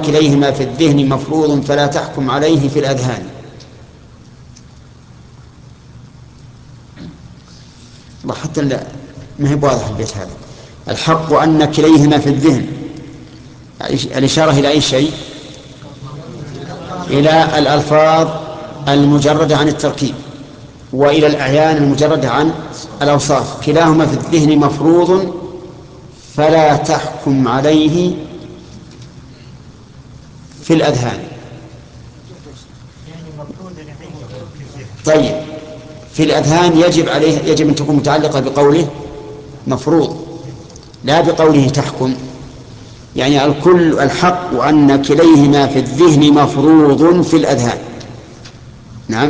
كليهما في الذهن مفروض فلا تحكم عليه في الأذهان. الله حتى ما هي واضح البيت هذا. الحق أن كليهما في الذهن، الإشارة إلى أي شيء؟ إلى الألفاظ المجردة عن التركيب وإلى الأعيان المجردة عن الأوصاف. كلاهما في الذهن مفروض فلا تحكم عليه في الأذهان. طيب في الأذهان يجب أن تكون متعلقة بقوله مفروض لا بقوله تحكم. يعني الكل الحق أن كليهما في الذهن مفروض في الأذهان. نعم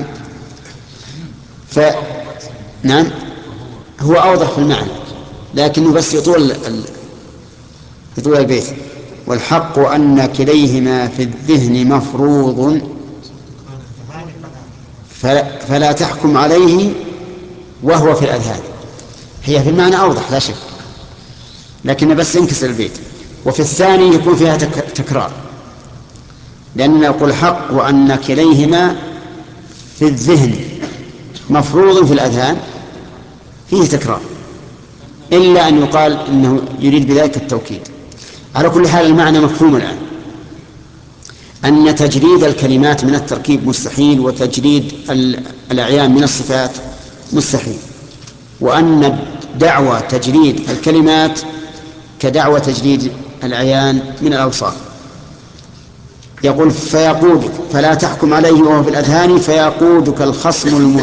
نعم هو أوضح في المعنى لكنه بس يطول البيت. والحق أن كليهما في الذهن مفروض فلا تحكم عليه وهو في الأذهان. هي في المعنى أوضح لا شك لكن بس انكسر البيت. وفي الثاني يكون فيها تكرار لأننا نقول حق وأن كليهما في الذهن مفروض في الأذهان فيه تكرار إلا أن يقال إنه يريد بذلك التوكيد. على كل حال المعنى مفهوم الآن أن تجريد الكلمات من التركيب مستحيل وتجريد الأعيان من الصفات مستحيل وأن دعوى تجريد الكلمات كدعوى تجريد الأعيان من الأوصاف. يقول فيقودك فلا تحكم عليه وهو في الأذهان فيقودك الخصم